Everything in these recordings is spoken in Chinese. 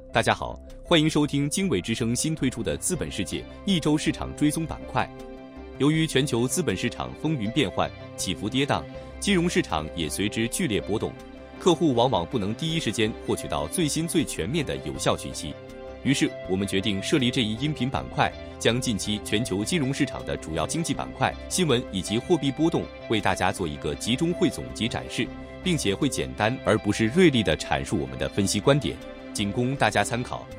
大家好，欢迎收听经纬之声新推出的资本世界一周市场追踪板块。由于全球资本市场风云变幻，起伏跌宕，金融市场也随之剧烈波动，客户往往不能第一时间获取到最新最全面的有效讯息。于是我们决定设立这一音频板块，将近期全球金融市场的主要经济板块、新闻以及货币波动为大家做一个集中汇总及展示，并且会简单而不是锐利地阐述我们的分析观点，仅供大家参考。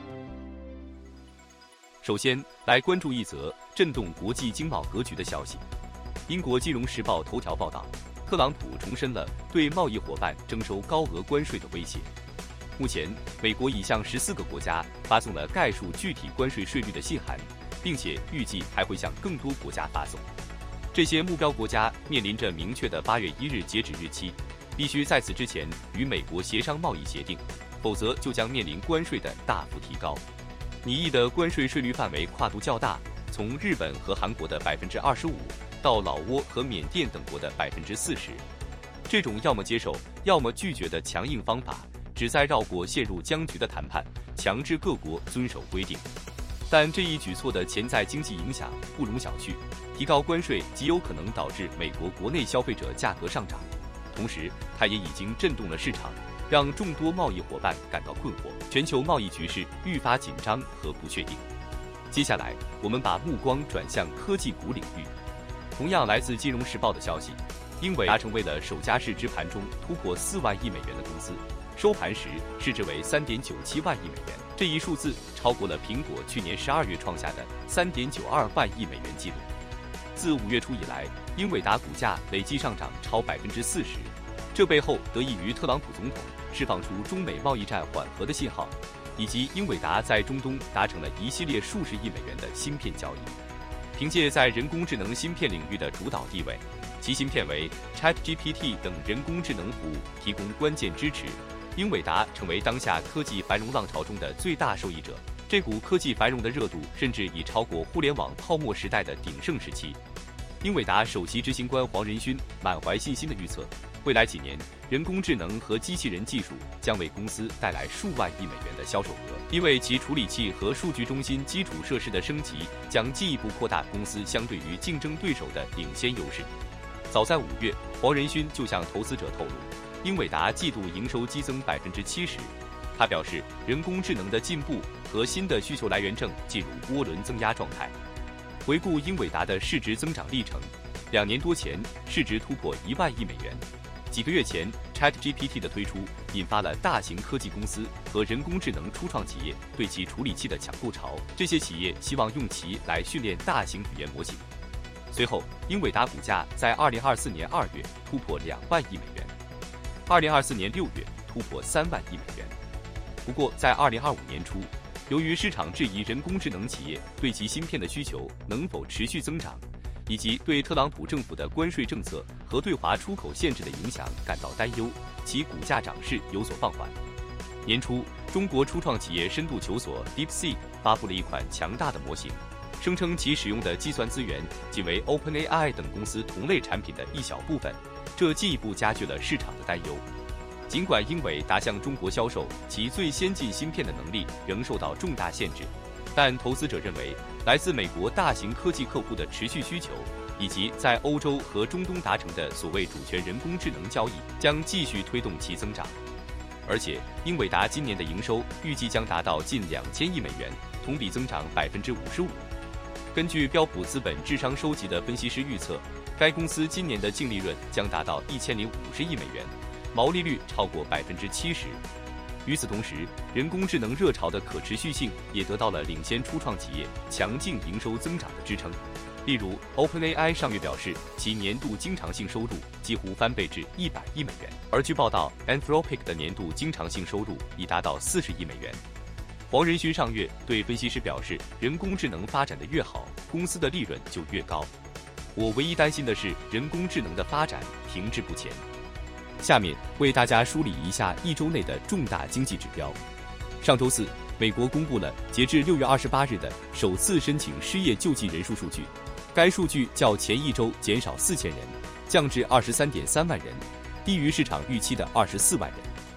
首先来关注一则震动国际经贸格局的消息。英国金融时报头条报道，特朗普重申了对贸易伙伴征收高额关税的威胁。目前，美国已向14个国家发送了概述具体关税税率的信函，并且预计还会向更多国家发送。这些目标国家面临着明确的8月1日截止日期，必须在此之前与美国协商贸易协定，否则就将面临关税的大幅提高。拟议的关税税率范围跨度较大，从日本和韩国的25%到老挝和缅甸等国的40%。这种要么接受，要么拒绝的强硬方法，旨在绕过陷入僵局的谈判，强制各国遵守规定。但这一举措的潜在经济影响不容小觑，提高关税极有可能导致美国国内消费者价格上涨，同时它也已经震动了市场，让众多贸易伙伴感到困惑，全球贸易局势愈发紧张和不确定。接下来，我们把目光转向科技股领域。同样来自《金融时报》的消息，英伟达成为了首家市值盘中突破4万亿美元的公司，收盘时市值为3.97万亿美元，这一数字超过了苹果去年12月创下的3.92万亿美元纪录。自5月初以来，英伟达股价累计上涨超40%，这背后得益于特朗普总统释放出中美贸易战缓和的信号，以及英伟达在中东达成了一系列数十亿美元的芯片交易。凭借在人工智能芯片领域的主导地位，其芯片为 ChatGPT 等人工智能服务提供关键支持，英伟达成为当下科技繁荣浪潮中的最大受益者。这股科技繁荣的热度甚至已超过互联网泡沫时代的鼎盛时期。英伟达首席执行官黄仁勋满怀信心地预测，未来几年，人工智能和机器人技术将为公司带来数万亿美元的销售额，因为其处理器和数据中心基础设施的升级将进一步扩大公司相对于竞争对手的领先优势。早在5月，黄仁勋就向投资者透露，英伟达季度营收激增70%。他表示，人工智能的进步和新的需求来源正进入涡轮增压状态。回顾英伟达的市值增长历程，2年多前市值突破1万亿美元。几个月前 ，ChatGPT 的推出引发了大型科技公司和人工智能初创企业对其处理器的抢购潮，这些企业希望用其来训练大型语言模型。随后，英伟达股价在2024年2月突破2万亿美元，2024年6月突破3万亿美元。不过，在2025年初，由于市场质疑人工智能企业对其芯片的需求能否持续增长，以及对特朗普政府的关税政策和对华出口限制的影响感到担忧，其股价涨势有所放缓。年初，中国初创企业深度求索 DeepSeek 发布了一款强大的模型，声称其使用的计算资源仅为 OpenAI 等公司同类产品的一小部分，这进一步加剧了市场的担忧。尽管英伟达向中国销售其最先进芯片的能力仍受到重大限制，但投资者认为，来自美国大型科技客户的持续需求，以及在欧洲和中东达成的所谓主权人工智能交易，将继续推动其增长。而且，英伟达今年的营收预计将达到近2000亿美元，同比增长55%。根据标普资本智商收集的分析师预测，该公司今年的净利润将达到1050亿美元，毛利率超过70%。与此同时，人工智能热潮的可持续性也得到了领先初创企业强劲营收增长的支撑。例如 ，OpenAI 上月表示，其年度经常性收入几乎翻倍至100亿美元，而据报道 ，Anthropic 的年度经常性收入已达到40亿美元。黄仁勋上月对分析师表示，人工智能发展的越好，公司的利润就越高。我唯一担心的是人工智能的发展停滞不前。下面为大家梳理一下一周内的重大经济指标。上周四，美国公布了截至6月28日的首次申请失业救济人数数据，该数据较前一周减少4000人，降至23.3万人，低于市场预期的24万人。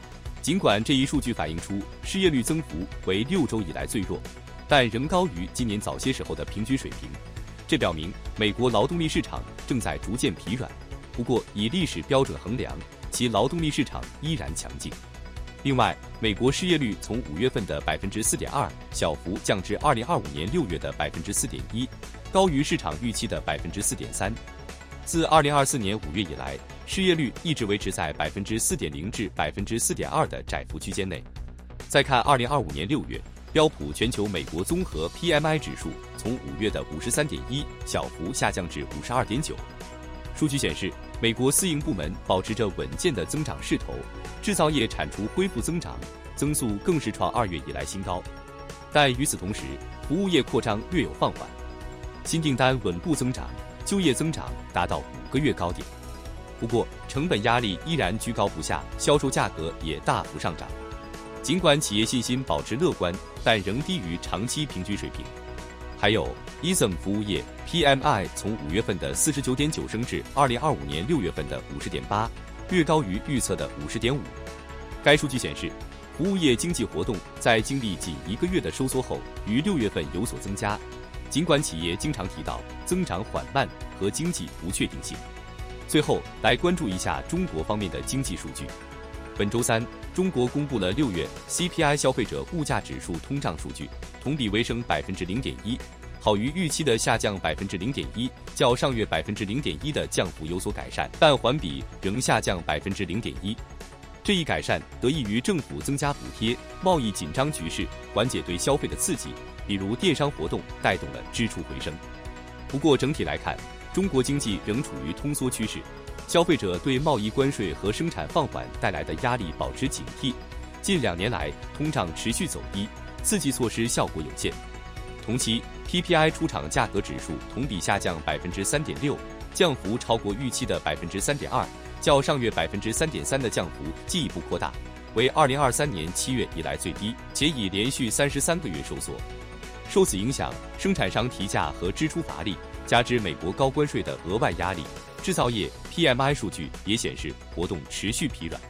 尽管这一数据反映出失业率增幅为6周以来最弱，但仍高于今年早些时候的平均水平。这表明美国劳动力市场正在逐渐疲软。不过，以历史标准衡量，其劳动力市场依然强劲。另外，美国失业率从5月份的 4.2% 小幅降至2025年6月的 4.1%， 高于市场预期的 4.3%。自2024年5月以来，失业率一直维持在 4.0% 至 4.2% 的窄幅区间内。再看2025年6月，标普全球美国综合 PMI 指数从5月的 53.1 小幅下降至 52.9。数据显示，美国私营部门保持着稳健的增长势头，制造业产出恢复增长，增速更是创2月以来新高。但与此同时，服务业扩张略有放缓，新订单稳步增长，就业增长达到5个月高点。不过，成本压力依然居高不下，销售价格也大幅上涨。尽管企业信心保持乐观，但仍低于长期平均水平。还有 ISM 服务业 PMI 从5月份的 49.9 升至2025年6月份的 50.8， 略高于预测的 50.5。该数据显示，服务业经济活动在经历仅1个月的收缩后，于6月份有所增加。尽管企业经常提到增长缓慢和经济不确定性。最后来关注一下中国方面的经济数据。本周三，中国公布了6月 CPI 消费者物价指数通胀数据，同比微升 0.1%， 好于预期的下降 0.1%， 较上月 0.1% 的降幅有所改善，但环比仍下降 0.1%。这一改善得益于政府增加补贴、贸易紧张局势缓解对消费的刺激，比如电商活动带动了支出回升。不过整体来看，中国经济仍处于通缩趋势，消费者对贸易关税和生产放缓带来的压力保持警惕。近2年来，通胀持续走低，刺激措施效果有限。同期 PPI 出厂价格指数同比下降 3.6%， 降幅超过预期的 3.2%， 较上月 3.3% 的降幅进一步扩大，为2023年7月以来最低，且已连续33个月收缩。受此影响，生产商提价和支出乏力，加之美国高关税的额外压力，制造业 PMI 数据也显示活动持续疲软。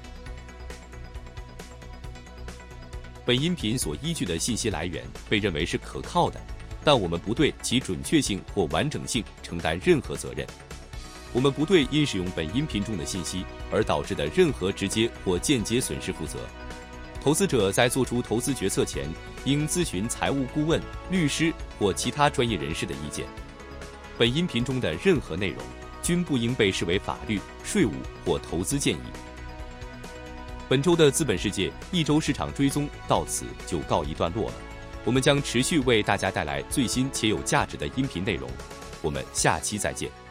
本音频所依据的信息来源被认为是可靠的，但我们不对其准确性或完整性承担任何责任。我们不对因使用本音频中的信息而导致的任何直接或间接损失负责。投资者在做出投资决策前，应咨询财务顾问、律师或其他专业人士的意见。本音频中的任何内容均不应被视为法律、税务或投资建议。本周的资本世界一周市场追踪到此就告一段落了。我们将持续为大家带来最新且有价值的音频内容。我们下期再见。